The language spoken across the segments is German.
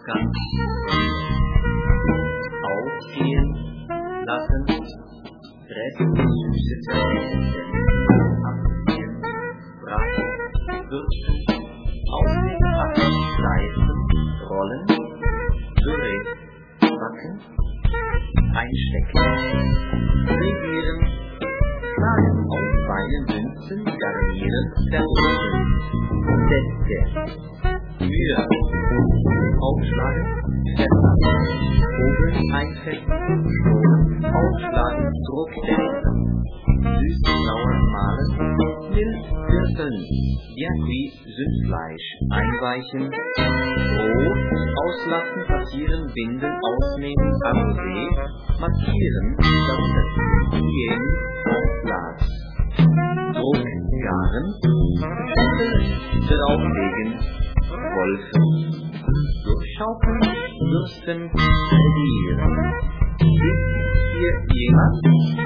ganz aufgehen lassen, süße Zerstörungen, Aktien, Braten, Würzen, aus dem Packen schleifen, rollen, Püree, backen, einstecken, regieren, schlagen auf feinen Münzen, garnieren, verrosten, Sätze, Mühe, aufschlagen, festmachen, Kugeln einfetten, schonen, aufschlagen, Druckdämpfen, süß-sauer mahlen, mild würfeln, Diakri, Sündfleisch, einweichen, Brot, auslassen, passieren, binden, ausnehmen, Arrosé, markieren, darunter Hygiene, Glas, Druck, garen, drauflegen, wolfen, durchschaukeln, bürsten, servieren. Ist hier jemand?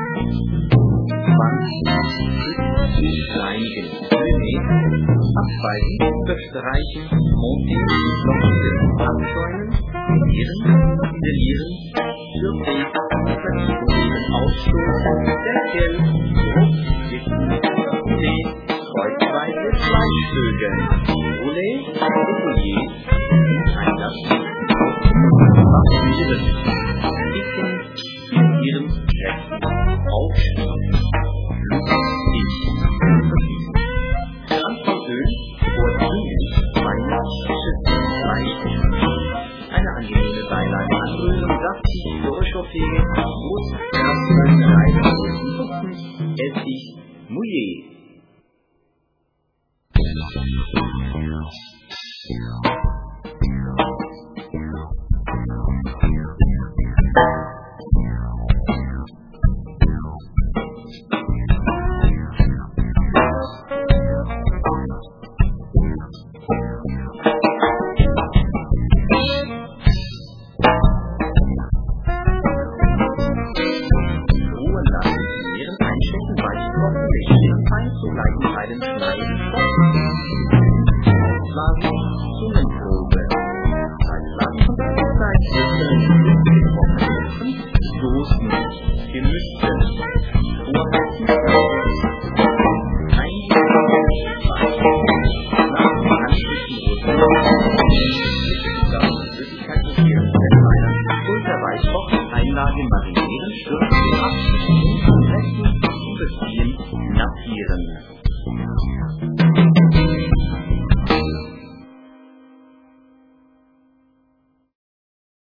20 Schleinigen, abspeisen, bestreichen, montieren, lockern, abschäumen, polieren, nivellieren, Sürtee, vertiefung, ausstoßen, Deckel, Druck, Wissen, Tee, kreuzweise, Fleischvögeln, Poulet, Poulet, einlassen, markieren, dicken, ihrem Rechten, aufschneiden, lustig, vergießen, Transformöl, vorzüglich, feiner, schützen, leicht, eine angenehme Beilage anrühren, saftig, durchchauffieren, Brust, Raspeln, Reiben, Nutzen, Essig, Mouillé.